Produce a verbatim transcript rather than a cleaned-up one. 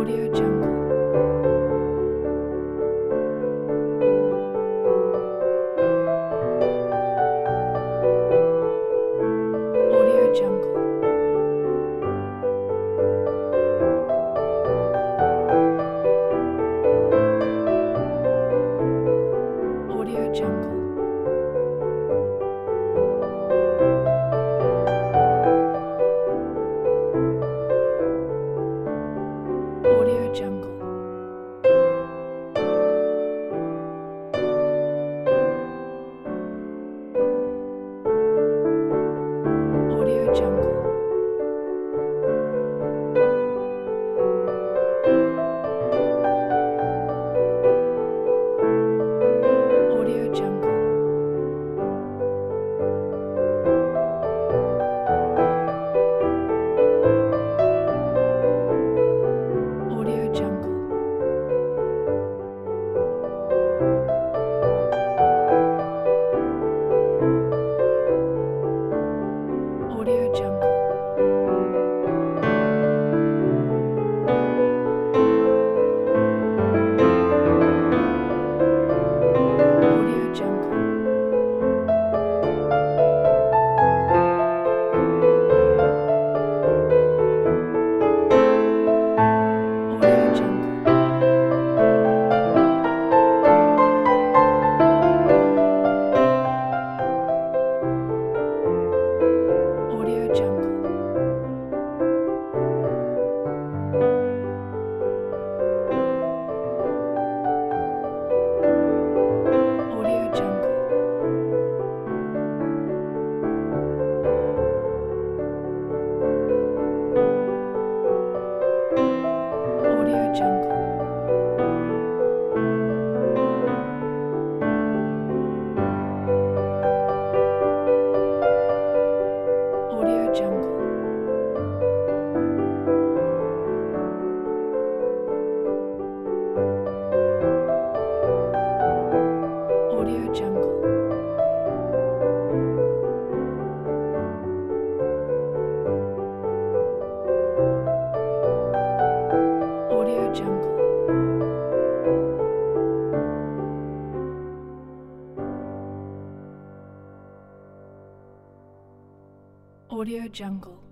Audio Jungle. Audio Jungle. Audio Jungle. Audio Jungle. Audio Jungle. Audio Jungle. Audio Jungle. Audio Jungle. Audio Jungle. Audio Jungle. Audio Jungle. Audio Jungle. Audio Jungle. Audio Jungle. Audio Jungle. Audio Jungle. Audio Jungle.